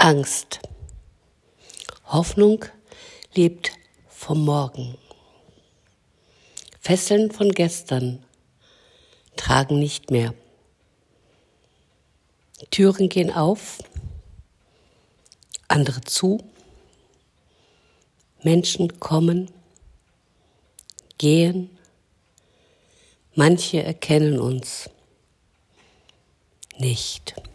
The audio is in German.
Angst. Hoffnung lebt vom Morgen. Fesseln von gestern tragen nicht mehr. Türen gehen auf, andere zu. Menschen kommen, gehen. Manche erkennen uns nicht.